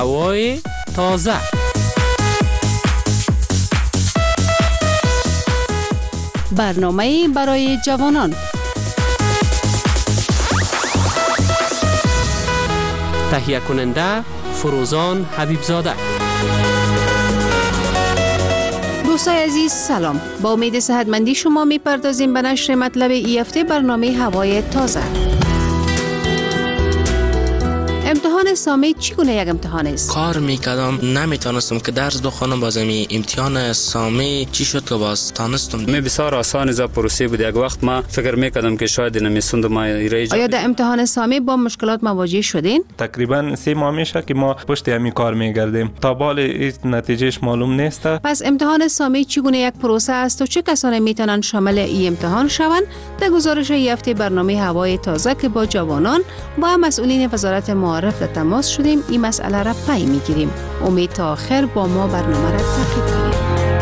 هوای تازه. برنامه برای جوانان. تهیه کننده فروزان حبیبزاده. دوستای عزیز سلام. با امید صحتمندی شما میپردازیم به نشر مطلب این هفته برنامه هوای تازه. امتحان سامی چگونه یک امتحان است؟ کار میکردم نمیتونستم که درس بخونم، بازم امتحان سامی چی شد که باز تانستم. بسیار آسان از پروسه بود. یک وقت ما فکر میکردم که شاید نمیسوند ما ریج. آیا در امتحان سامی با مشکلات مواجه شدین؟ تقریبا 3 ماه میشه که ما پشت همین کار میگردیم. تا بال هیچ نتیجهش معلوم نیست. پس امتحان سامی چگونه یک پروسه است و چه کسانی میتونن شامل این امتحان شوند؟ در گزارش این هفته برنامه هوای تازه که با جوانان و مسئولین وزارت معارف در تماس شدیم این مسئله را پی میگیریم. امید تا آخر با ما برنامه را تعقیب کنید.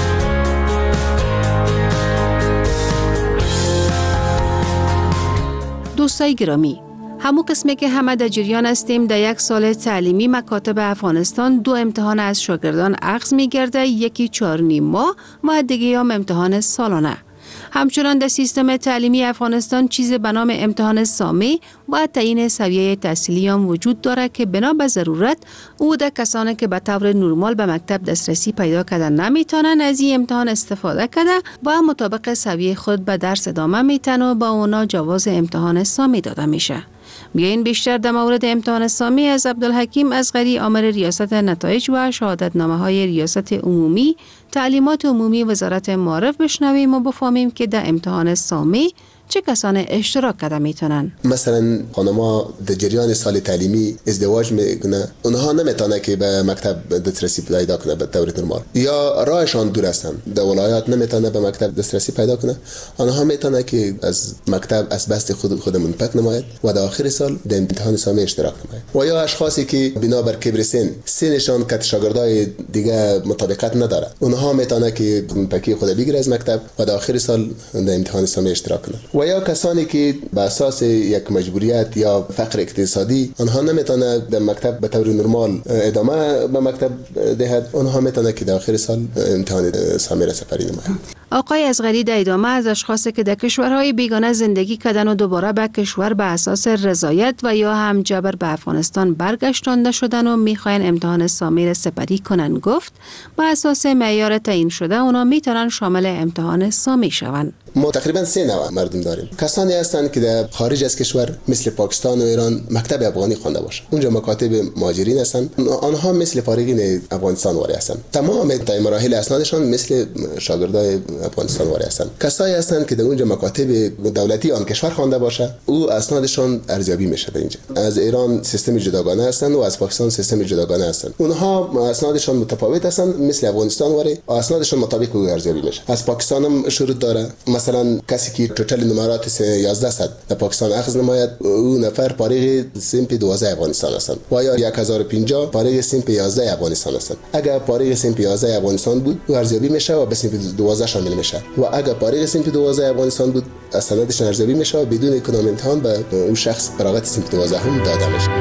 دوستای گرامی، همون قسمی که همه در جریان هستیم، در یک سال تعلیمی مکاتب افغانستان 2 امتحان از شاگردان اخذ میگرده، یکی 4.5 ماه و دیگه هم امتحان سالانه. همچنان در سیستم تعلیمی افغانستان چیز به نام امتحان سامی و تعیین سویه تحصیلی هم وجود داره که بنا به ضرورت او در کسانی که به طور نرمال به مکتب دسترسی پیدا کردن نمیتونن از این امتحان استفاده کرده و مطابق سویه خود به درس ادامه میتن و با اونا جواز امتحان سامی داده میشه. بیاین بیشتر در مورد امتحان سامی از عبدالحکیم اصغری، آمر ریاست نتایج و شهادتنامه‌های ریاست عمومی تعلیمات عمومی وزارت معارف بشنویم و بفهمیم که در امتحان سامی چه کسانی اشتراک کرده میتونن. مثلا خانما در جریان سال تعلیمی ازدواج میکنه، اونها نمیتونه که به مکتب دسترسی پیدا کنه به طور نرمال، یا راهشان دور هستن، در ولایات نمیتونه به مکتب دسترسی پیدا کنه، آنها میتونه که از مکتب از بست خود منفک نماید و در آخر سال در امتحان سامی اشتراک نماید. و یا اشخاصی که بنابر کبر سنشان که شاگردای دیگه مطابقت نداره، اونها میتونه که منفکی خود بگیره از مکتب و در آخر سال در امتحان سامی اشتراک کنه. و یا کسانی که به اساس یک مجبوریت یا فقر اقتصادی آنها نمیتونه در مکتب به طور نرمال ادامه به مکتب دهد، اونها میتونه که در آخر سال امتحان سامی را سپری نماید. آقای اصغری در ادامه از اشخاصی که در کشورهای بیگانه زندگی کردن و دوباره به کشور به اساس رضایت و یا هم جبر به افغانستان برگشتانده شدن و میخواین امتحان سامی را سپری کنن گفت به اساس معیار تعیین شده اونا میتونن شامل امتحان سامی شوند. ما تقریبا 3 نوع مردم داریم. کسانی هستند که در خارج از کشور مثل پاکستان و ایران مکتب افغانی خوانده باشند، اونجا مکاتب مهاجرین هستند، آنها مثل فارغین افغانستان واری هستند، تمام مراحل اسنادشان مثل شاگردای افغانستان واری هستند. کسایی هستند که در اونجا مکاتب دولتی آن کشور خوانده باشه، او اسنادشان ارزیابی میشه. در اینجا از ایران سیستم جداگانه هستند و از پاکستان سیستم جداگانه هستند، اونها اسنادشان متفاوت هستند، مثل افغانستان واری اسنادشان مطابق او ارزیابی میشه. از پاکستان هم شروط داره، مثلا کسی که توتال نمرات 11 صد در پاکستان اخذ نماید، او نفر پارغ سمپ 12 افغانستان هستند و یا 1050 پارغ سمپ 11 افغانستان هستند. اگر پارغ سمپ 11 افغانستان بود او ارزیابی میشه و به سمپ 12 شامل میشه، و اگر پارغ سمپ 12 افغانستان بود سندش ارزیابی میشه و بدون اکرام امتحان به اون شخص فراغت سمپ 12 هم داده میشه.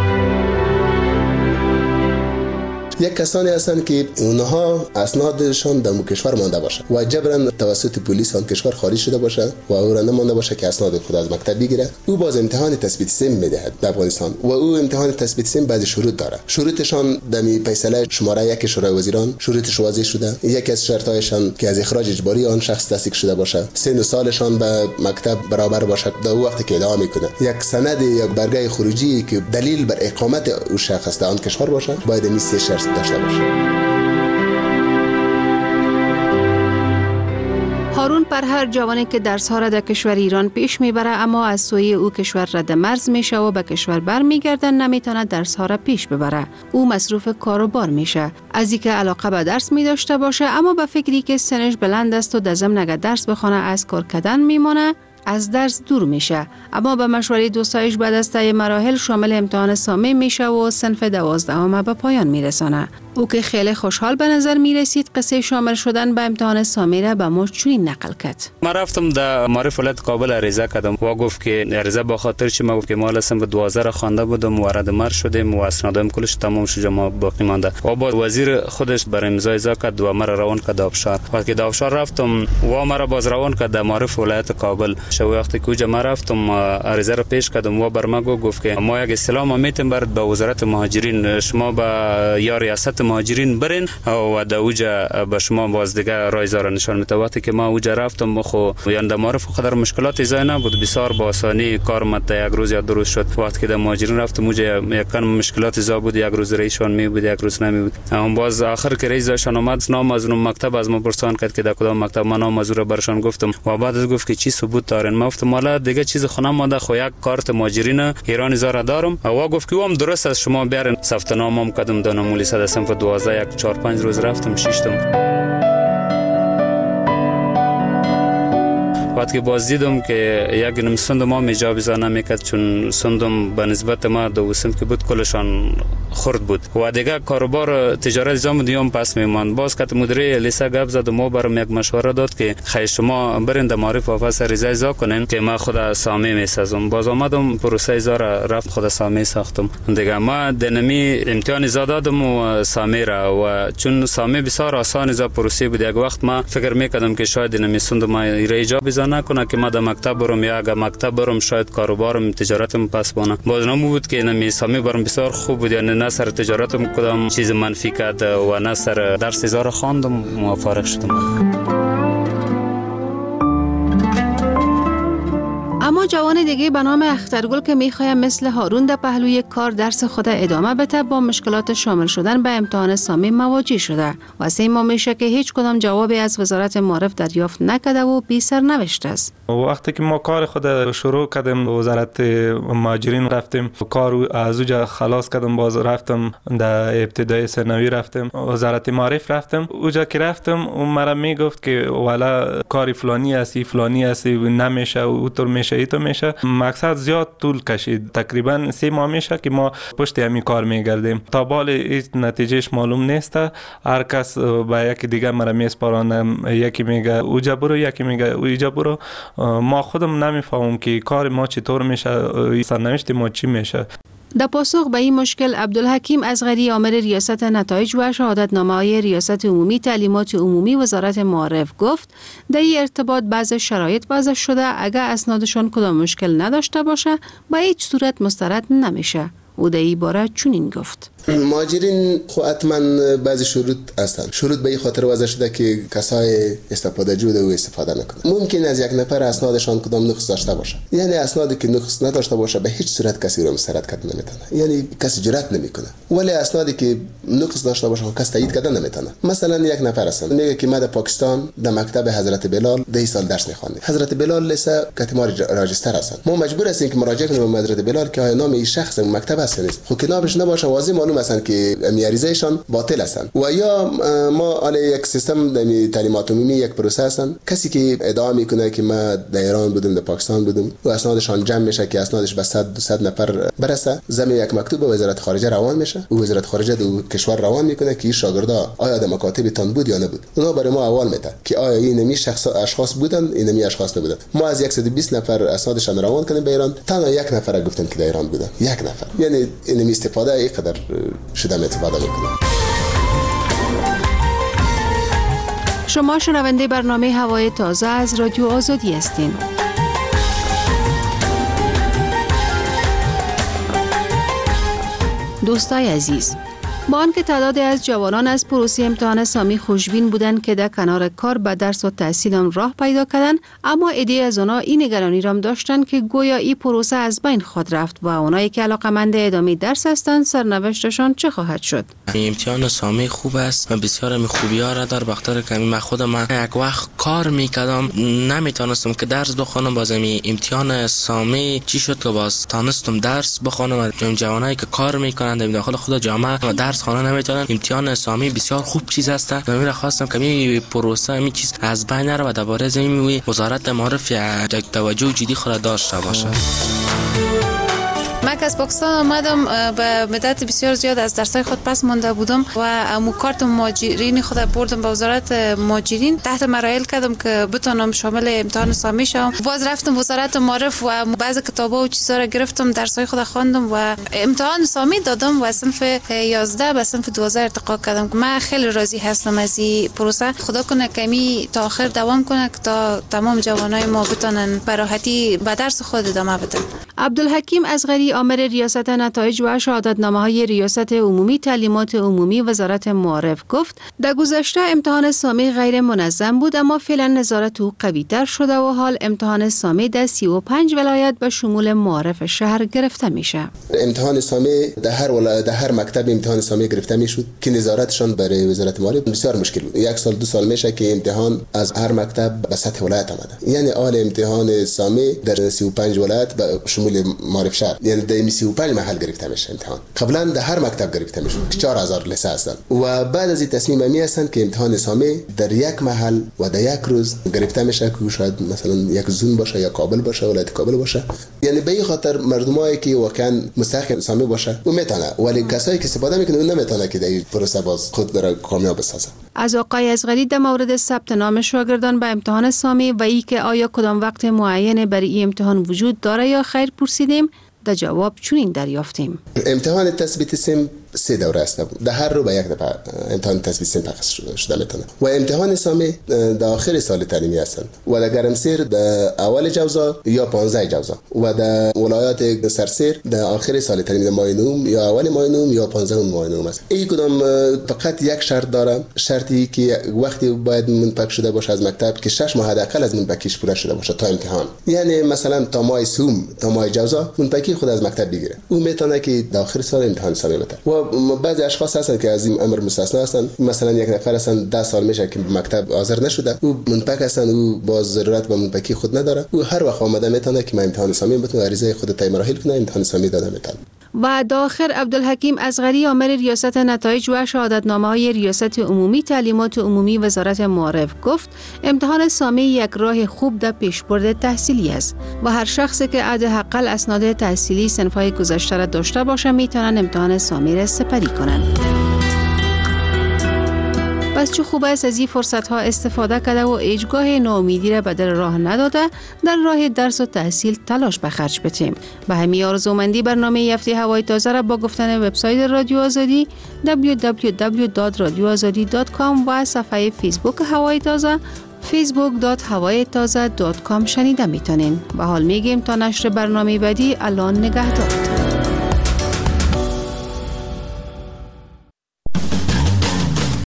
یک کسانی هستند که اونها اسنادشان در کشور مانده باشه و جبران توسط پلیس آن کشور خارج شده باشه و او را نمانده باشه که اسناد خود از مکتب بگیره، او باز امتحان تثبیت سن میدهد در افغانستان و او امتحان تثبیت سن بعضی شروط داره. شروطشان در فیصله شماره 1 شورای وزیران شروطش واضح شده. یکی از شرطایشان که از اخراج اجباری آن شخص تصدیق شده باشه، سن و سالشان به مکتب برابر باشه در وقتی که ادعا میکنه، یک سند یک برگه خروجی که دلیل بر اقامت او شخص در آن کشور باشه باید میشه شرط داشته باشه. هارون پرهر جوانی که درس‌ها را در کشور ایران پیش میبره اما از سوی او کشور رد مرز میشه و به کشور برمیگردن نمیتونه درس‌ها را پیش ببره. او مصروف کار و بار میشه. از اینکه علاقه به درس میداشته باشه اما به فکری که سنش بلند است و در ضمن اگر درس بخونه از کار کردن میمونه، از درس دور میشه. اما به مشوره دوستایش بعد از طی مراحل شامل امتحان سامی میشه و صنف 12 به پایان میرسانه. او که خیلی خوشحال به نظر می رسید قصه شامل شدن به امتحان سامی را به ما چنین نقل کرد. ما رفتم در معرف ولایت کابل عریضه کردم و گفت که عریضه به خاطر چی؟ ما گفت که ما لسم به 12 خوانده بودم وارد مر شدیم و اسنادم کلش تمام شد ما باقی مانده و با وزیر خودش برای امضا کرد و مرا روان کرد آبشار. وقتی در آبشار رفتم و مرا باز روان کرد در معرف ولایت کابل. شب وقتی که اونجا ما رفتم عریضه را پیش کردم و بر ما گفت که ما یک استلام میتیم برات به وزارت مهاجرین، شما به یا ریاست مهاجرین برین و در اوجا به شما باز دیگه رایزا را نشان میده. وقتی که ما اوجا رفتم خو یان در معرف خودر مشکلات ایزای نبود، بسیار با آسانی کار مت یک روز یا دو روز شد. وقتی که در مهاجرین رفتم اوجا یکن مشکلات ایزا بود، یک روز رئیسشان می بود یک روز نمی بود. اما باز آخر که رئیسشان اومد نام از اون مکتب از ما پرسان کرد که در کدام مکتب، من نام از رو برشان گفتم و بعد از گفت که چی ثبوت دارین. ما گفتم والا دیگه چیز خونه مونده، خو یک کارت مهاجرین ایرانی زاره دارم و گفت که هم درست است شما بیارین. ثبت نامم کردم در نمولی صد صنف 12 یک 4-5 روز رفتم شیشتم. وقتی باز دیدم که یک نیم سندم ما اجازه نمیکرد، چون سندم به نسبت ما دو سنف که بود کلشان خرد بود و دیگه کاروبار تجارت زام دیام پس میمان. باز که مدیر لیسه گپ زد و ما برام یک مشوره داد که خیر شما برین در معرف واپس ریزه ایزا کنین که ما خود سامی میسازم. باز آمدم پروسه ایزا را رفت خود سامی ساختم. دیگه ما دنمی امتحان ایزا دادم و سامی را و چون سامی بسیار آسان ایزا پروسه بود. یک وقت ما فکر میکردم که شاید دنمی سندم ما ایجا بزن نکنه که ما در مکتب برم یا اگه مکتب برم شاید کاروبارم تجارتم پس بانه. باز نمو بود که نمی سامی برم بسیار خوب بود، یعنی نه سر تجارتم کدام چیز منفی کرد و نه سر درس ایزا خواندم و فارغ شدم. اما جوان دیگه به نام اخترگل که میخوایم مثل هارون در پهلوی کار درس خود ادامه بده با مشکلات شامل شدن به امتحان سامی مواجه شده و سه ماه میشه که هیچ کدام جوابی از وزارت معارف دریافت نکرده و بی سرنوشت است. وقتی که ما کار خود شروع کردیم وزارت مهاجرین رفتیم کار از اونجا خلاص کردم، باز رفتم در ابتدای ثانوی رفتم وزارت معارف رفتم. اونجا که رفتم اون مرا میگفت که والا کاری فلانی هستی نمیشه و اونطور میشه تو میشه. مقصد زیاد طول کشید، تقریبا 3 ماه میشه که ما پشت همین کار میگردیم. تا بال هیچ نتیجهش معلوم نیست. هر کس با یکی دیگه مرا میسپارانم، یکی میگه اوجا برو یکی میگه اوجا برو. ما خودم نمیفهمم که کار ما چطور میشه، سرنوشت ما چی میشه. در پاسخ به این مشکل عبدالحکیم اصغری عامل ریاست نتایج و شهادتنامه‌های ریاست عمومی تعلیمات عمومی وزارت معارف گفت در این ارتباط بعض شرایط وضع شده اگر اسنادشان کدام مشکل نداشته باشه با هیچ صورت مسترد نمیشه. او در این باره چنین گفت: مهاجرین حتما بعضی شروط هستن. شروط به این خاطر وضع شده که کسای استفاده جوده و استفاده نکنه. ممکن از یک نفر اسنادشان کدام نقص داشته باشه، یعنی اسنادی که نقص نداشته باشه به هیچ صورت کسی رو مسترد کردن نمیتونه، یعنی کسی جرئت نمیکنه. ولی اسنادی که نقص داشته باشه کسی تایید کردن نمیتونه. مثلا یک نفر هستن میگه که ما در پاکستان در مکتب حضرت بلال 10 سال درس میخوانیم. حضرت بلال لیسه کتمار راجستر هستن. ما مجبور هستیم که مراجعه کنیم به حضرت بلال که آیا نام این شخص مکتب هست نیست. خب که نامش نباشه واضح معلوم هستن که میاریزهشان باطل هستن. و یا ما علی یک سیستم در تعلیمات عمومی یک پروسه هستن، کسی که ادعا میکنه که ما در ایران بودم در پاکستان بودم و اسنادشان جمع میشه که اسنادش به 100-200 نفر برسه، ضمن یک مکتوب به وزارت خارجه روان میشه و وزارت خارجه دو کشور روان میکنه که این شاگردا آیا در مکاتب تان بود یا نبود. اونا برای ما احوال میده که آیا این نمی اشخاص بودن این نمی اشخاص نبودن. ما از 120 نفر اسنادشان روان کردیم به ایران، تنها یک نفر گفتن که در ایران بودن، یک نفر. یعنی این استفاده اینقدر شده استفاده میکنه. شما شنونده برنامه هوای تازه از رادیو آزادی هستین. دوستای عزیز، با آنکه تعدادی از جوانان از پروسه امتحان سامی خوشبین بودند که در کنار کار به درس و تحصیل راه پیدا کردند، اما عده‌ای از آنها این نگرانی را داشتند که گویا این پروسه از بین خود رفت و اونایی که علاقه‌مند ادامه درس هستند سرنوشتشان چه خواهد شد. امتحان سامی خوب است و بسیار خوبی‌ها را داره، بخاطر که من خودم یک وقت کار میکردم نمیتونستم که درس بخونم. باز امتحان سامی چی شد که باز تونستم درس بخونم و جوانایی که کار میکنند در داخل خود جامعه و درس خانه نمیتونن. امتحان سامی بسیار خوب چیز است و من خواستم که این پروسه این چیز از بین نره و درباره زمین وزارت معارف یک توجه جدی خود داشته باشه. من که از پاکستان آمدم به مدت بسیار زیاد از درسای خود پس مانده بودم و امو کارت مهاجرین خود بردم به وزارت مهاجرین، تحت مراحل کردم که بتونم شامل امتحان سامی شم. باز رفتم وزارت معارف و بعضی کتابا و چیزا را گرفتم، درسای خود خواندم و امتحان سامی دادم و صنف 11 به صنف 12 ارتقا کردم. من خیلی راضی هستم از این پروسه. خدا کنه کمی تا آخر دوام کنه که تا تمام جوانای ما بتونن به راحتی به درس خود ادامه بدن. عبدالحکیم اصغری عامل ریاست نتایج و شهادتنامه‌های ریاست عمومی تعلیمات عمومی وزارت معارف گفت در گذشته امتحان سامی غیر منظم بود، اما فعلا نظارت او قوی‌تر شده و حال امتحان سامی در 35 ولایت به شمول معارف شهر گرفته میشه. امتحان سامی در هر ولایت، در هر مکتب امتحان سامی گرفته میشد که نظارتشان برای وزارت معارف بسیار مشکل بود. یک سال دو سال میشه که امتحان از هر مکتب به سطح ولایت آمده. یعنی حال امتحان سامی در 35 ولایت به شمول معارف شهر، یعنی در 35 محل گرفته میشه امتحان. قبلا در هر مکتب گرفته میشد که 4000 لیسه هستند و بعد از این تصمیم می هستند که امتحان سامی در یک محل و در یک روز گرفته میشه که شاید مثلا یک زون باشه یا کابل باشه، ولایت کابل باشه. یعنی به این خاطر مردمایی که واقعا مستحق سامی باشه و میتونه، ولی کسایی که استفاده میکنه اون نمیتونه که در این پروسه باز خود را کامیاب بسازه. از آقای اصغری در مورد ثبت نام شاگردان به امتحان سامی و ای که آیا کدام وقت معین برای این امتحان وجود داره یا خیر پرسیدیم، در جواب چنین دریافتیم. امتحان تثبیت سن 3 دوره است. در هر رو به یک دفعه امتحان تثبیت سن پخش شده میتونه و امتحان سامی در آخر سال تعلیمی هستند و در گرمسیر در اول جوزا یا 15 جوزا و در ولایات سرسیر در آخر سال تعلیمی ماه نهم یا اول ماه نهم یا 15 ماه نهم است. این کدام فقط یک شرط داره، شرطی که وقتی باید منفک شده باشه از مکتب که 6 ماه حداقل از منفکیش پوره شده باشه تا امتحان. یعنی مثلا تا ماه سوم تا ماه جوزا منفکی خود از مکتب بگیره، اون میتونه که در آخر سال امتحان سامی بده. و بعضی اشخاص هستند که از این امر مستثنا هستند. مثلا یک نفر هستند 10 سال میشه که مکتب حاضر نشده، او منفک هستند، او باز ضرورت به منفکی خود نداره، او هر وقت آمده میتونه که من امتحان سامی بتونه عریضه خود طی مراحل کنه، امتحان سامی داده میتونه. و داخل عبدالحکیم اصغری عامل ریاست نتایج و شهادتنامه‌های ریاست عمومی تعلیمات عمومی وزارت معارف گفت امتحان سامی یک راه خوب در پیشبرد تحصیلی است و هر شخصی که حداقل اسناد تحصیلی صنف‌های گذشته را داشته باشه میتونن امتحان سامی را سپری کنند. پس چه خوب است از این فرصت ها استفاده کرده و هیچگاه ناامیدی را به در راه نداده در راه درس و تحصیل تلاش به خرج بدیم. به همین آرزومندی برنامه هفته هوای تازه را با گفتن وبسایت رادیو آزادی www.radioazadi.com و صفحه فیسبوک هوای تازه facebook.hawaytaza.com شنیده میتونین. و حال میگیم تا نشر برنامه بعدی الان نگهدار.